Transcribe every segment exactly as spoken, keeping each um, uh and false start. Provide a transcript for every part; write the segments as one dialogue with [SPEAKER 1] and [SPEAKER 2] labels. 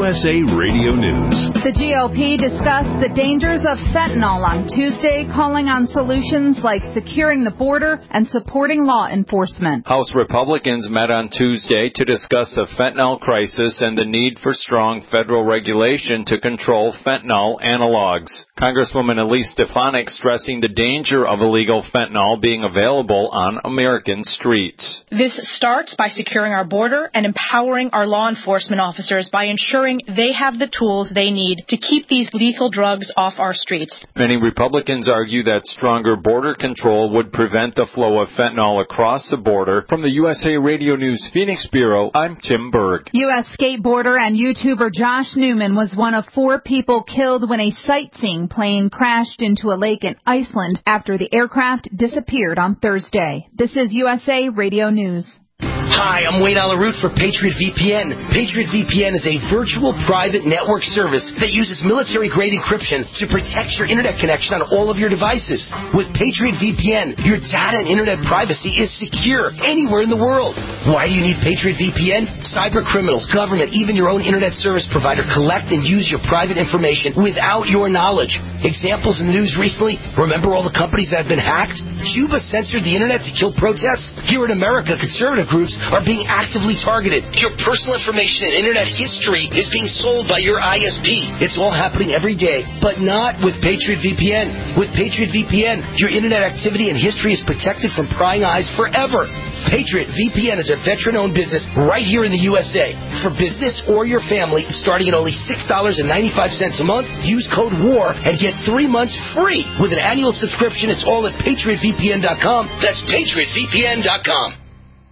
[SPEAKER 1] S A Radio News.
[SPEAKER 2] The G O P discussed the dangers of fentanyl on Tuesday, calling on solutions like securing the border and supporting law enforcement.
[SPEAKER 3] House Republicans met on Tuesday to discuss the fentanyl crisis and the need for strong federal regulation to control fentanyl analogs. Congresswoman Elise Stefanik stressing the danger of illegal fentanyl being available on American streets.
[SPEAKER 4] This starts by securing our border and empowering our law enforcement officers by ensuring they have the tools they need to keep these lethal drugs off our streets.
[SPEAKER 3] Many Republicans argue that stronger border control would prevent the flow of fentanyl across the border. From the U S A Radio News Phoenix Bureau, I'm Tim Berg.
[SPEAKER 2] U S skateboarder and YouTuber Josh Newman was one of four people killed when a sightseeing plane crashed into a lake in Iceland after the aircraft disappeared on Thursday. This is U S A Radio News.
[SPEAKER 5] Hi, I'm Wayne Alaroot for Patriot V P N. Patriot V P N is a virtual private network service that uses military-grade encryption to protect your internet connection on all of your devices. With Patriot V P N, your data and internet privacy is secure anywhere in the world. Why do you need Patriot V P N? Cyber criminals, government, even your own internet service provider collect and use your private information without your knowledge. Examples in the news recently, remember all the companies that have been hacked? Cuba censored the internet to kill protests? Here in America, conservative groups are being actively targeted. Your personal information and internet history is being sold by your I S P. It's all happening every day, but not with Patriot V P N. With Patriot V P N, your internet activity and history is protected from prying eyes forever. Patriot V P N is a veteran-owned business right here in the U S A. For business or your family, starting at only six dollars and ninety-five cents a month, use code WAR and get three months free. With an annual subscription, it's all at patriot v p n dot com. That's patriot v p n dot com.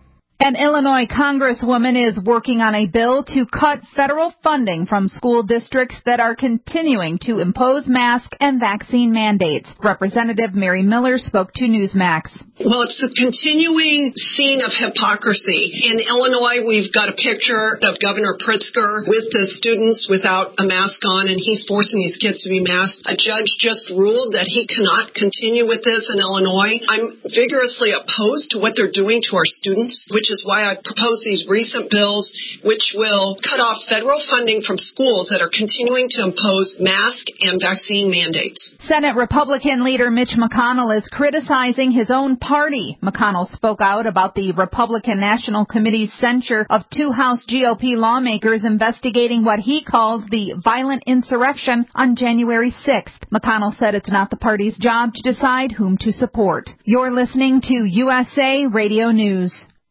[SPEAKER 2] An Illinois congresswoman is working on a bill to cut federal funding from school districts that are continuing to impose mask and vaccine mandates. Representative Mary Miller spoke to Newsmax.
[SPEAKER 6] Well, it's a continuing scene of hypocrisy. In Illinois, we've got a picture of Governor Pritzker with the students without a mask on, and he's forcing these kids to be masked. A judge just ruled that he cannot continue with this in Illinois. I'm vigorously opposed to what they're doing to our students, which which is why I propose these recent bills which will cut off federal funding from schools that are continuing to impose mask and vaccine mandates.
[SPEAKER 2] Senate Republican leader Mitch McConnell is criticizing his own party. McConnell spoke out about the Republican National Committee's censure of two House G O P lawmakers investigating what he calls the violent insurrection on January sixth. McConnell said it's not the party's job to decide whom to support. You're listening to U S A Radio News.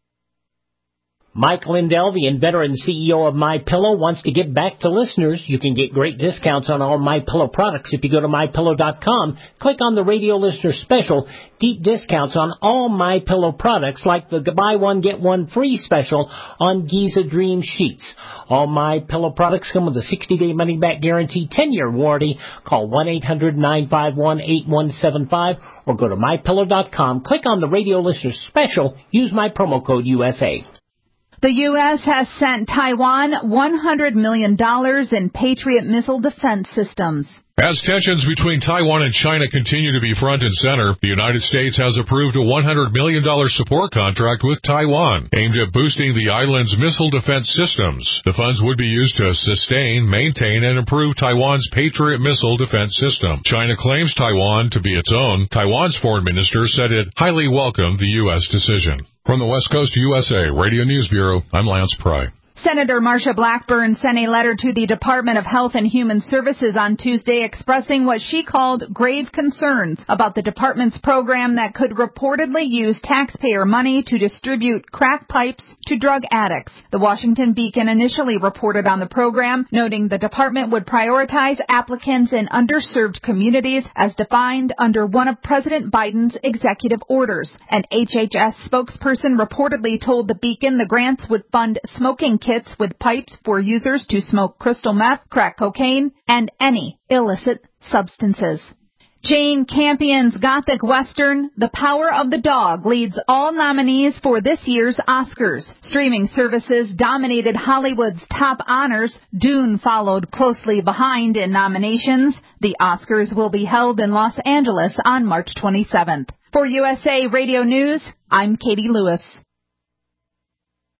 [SPEAKER 7] Mike Lindell, the inventor and C E O of MyPillow, wants to give back to listeners. You can get great discounts on all MyPillow products if you go to my pillow dot com. Click on the radio listener special. Deep discounts on all MyPillow products like the buy one, get one free special on Giza Dream Sheets. All MyPillow products come with a sixty-day money-back guarantee, ten-year warranty. Call one eight hundred nine five one eight one seven five or go to my pillow dot com. Click on the radio listener special. Use my promo code U S A.
[SPEAKER 2] The U S has sent Taiwan one hundred million dollars in Patriot missile defense systems.
[SPEAKER 8] As tensions between Taiwan and China continue to be front and center, the United States has approved a one hundred million dollars support contract with Taiwan, aimed at boosting the island's missile defense systems. The funds would be used to sustain, maintain, and improve Taiwan's Patriot missile defense system. China claims Taiwan to be its own. Taiwan's foreign minister said it highly welcomed the U S decision. From the West Coast U S A Radio News Bureau, I'm Lance Pry.
[SPEAKER 2] Senator Marsha Blackburn sent a letter to the Department of Health and Human Services on Tuesday expressing what she called grave concerns about the department's program that could reportedly use taxpayer money to distribute crack pipes to drug addicts. The Washington Beacon initially reported on the program, noting the department would prioritize applicants in underserved communities as defined under one of President Biden's executive orders. An H H S spokesperson reportedly told the Beacon the grants would fund smoking kits with pipes for users to smoke crystal meth, crack cocaine, and any illicit substances. Jane Campion's Gothic Western, The Power of the Dog, leads all nominees for this year's Oscars. Streaming services dominated Hollywood's top honors. Dune followed closely behind in nominations. The Oscars will be held in Los Angeles on March twenty-seventh. For U S A Radio News, I'm Katie Lewis.